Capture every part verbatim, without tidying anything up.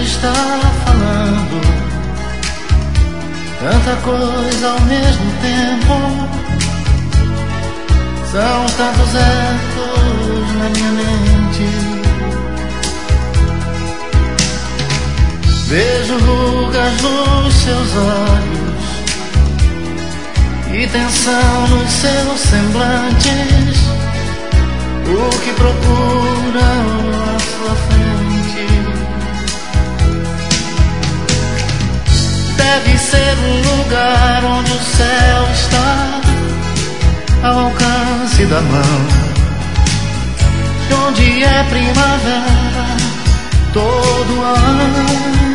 está falando tanta coisa ao mesmo tempo. São tantos ecos na minha mente. Vejo rugas nos seus olhos e tensão nos seus semblantes. O que procuram à sua frente deve ser um lugar onde o céu está ao alcance da mão, onde é primavera todo ano,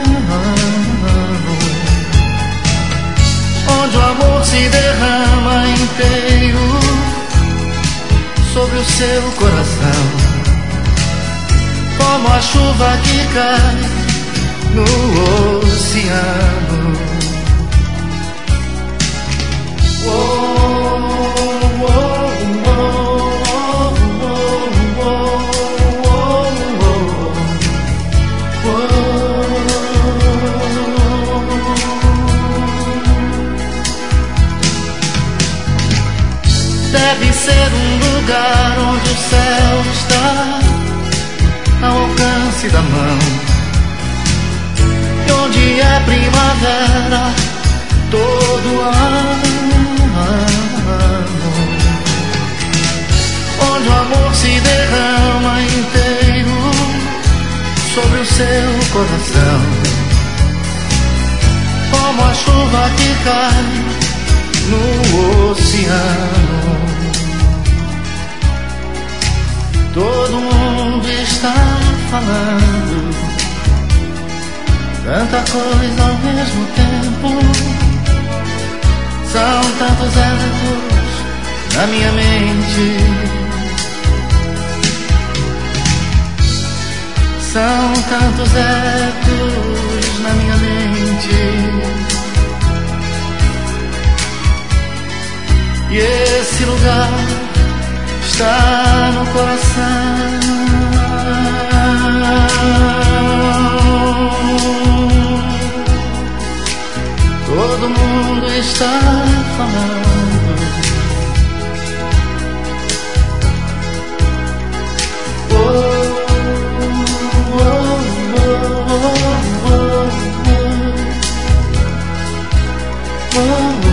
onde o amor se derrama inteiro sobre o seu coração, como a chuva que cai no oceano. Deve ser um lugar onde o céu está ao alcance da mão, e onde é primavera todo ano, onde o amor se derrama inteiro sobre o seu coração, como a chuva que cai no oceano. Todo mundo está falando tanta coisa ao mesmo tempo. São tantos ecos na minha mente. São tantos ecos na minha mente. E esse lugar está no coração. Todo mundo está falando. Oh, oh, oh, oh, oh, oh, oh.